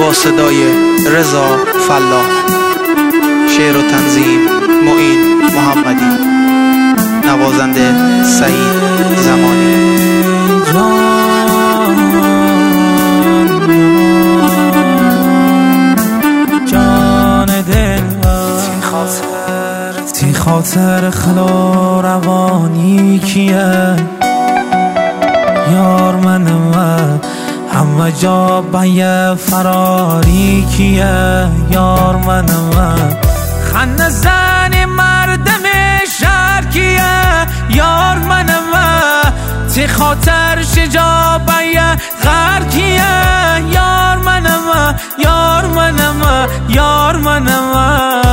با صدای رضا فلاح، شعر و تنظیم معین محمدی، نوازنده سعید زمانی. جان دل تی خاطر خلا روانی کیه یار منم همه جا بایه فراری کیه یار منم خنده زن مردم شهر کیه یار منم تی خاطر شجا بایه غر کیه یار منم یار منم یار منم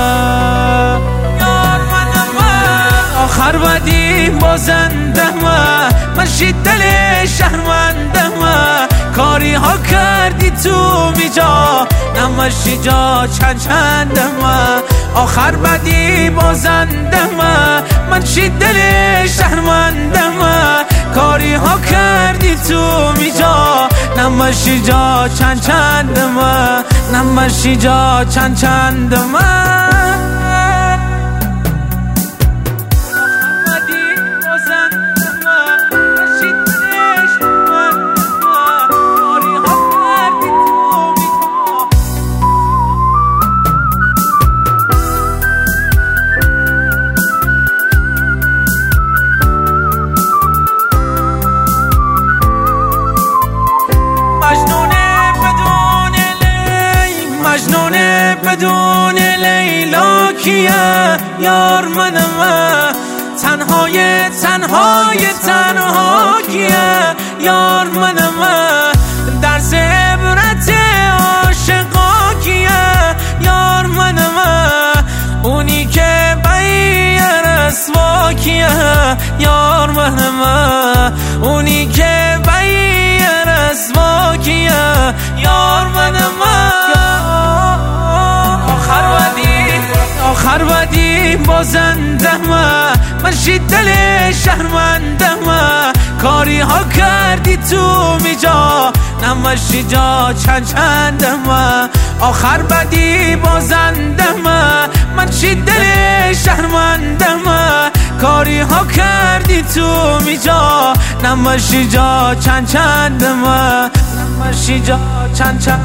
آخر بدی بازنده من دل شهرمنده کاری ها کردی تو بیجا نمشی جا چند آخر بدی بازنده من دل شهرمنده کاری ها کردی تو بیجا نمشی جا چند نمشی جا چند بدون لیلا کیه یار منم تنهای تنها کیه یار منم درس عبرت عاشقا کیه یار منم اونی که بی رسوا کیه یار منم اونی که بی رسوا کیه یار منم آخر بدی بازنده من دل شهرمنده کاری ها کردی تو میجا نمشی جا چند آخر بدی بازنده من دل شهرمنده کاری ها کردی تو میجا نمشی جا چند نمشی جا چند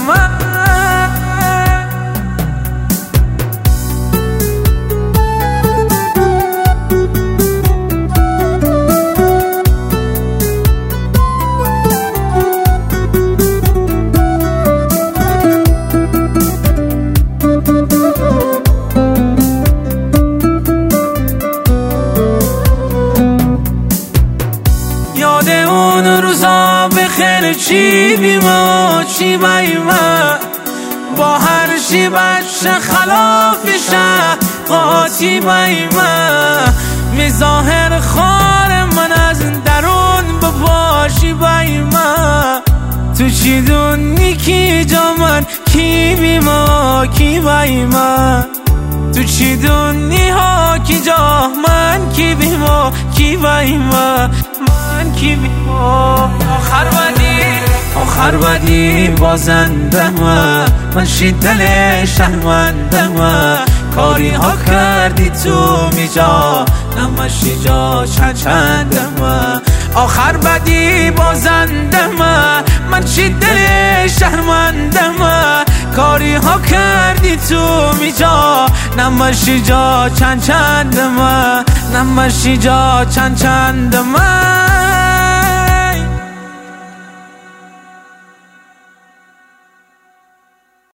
یاد اون روزا بخیر چی بیما چی بیما با هر چی بچه خلافشه قاطی بیما می ظاهر خار من از درون بباشی بیما تو چی دونی کی جا من کی بیما کی بیما تو چی دونی ها کی جا من کی بیما کی بیما من کی بیما آخر بدی بازنده من دل شهرمنده کاری ها کردی تو میجا نمشی جا چند آخر بدی بازنده من دل شهرمنده کاری ها کردی تو میجا نمشی جا چند نمشی جا چند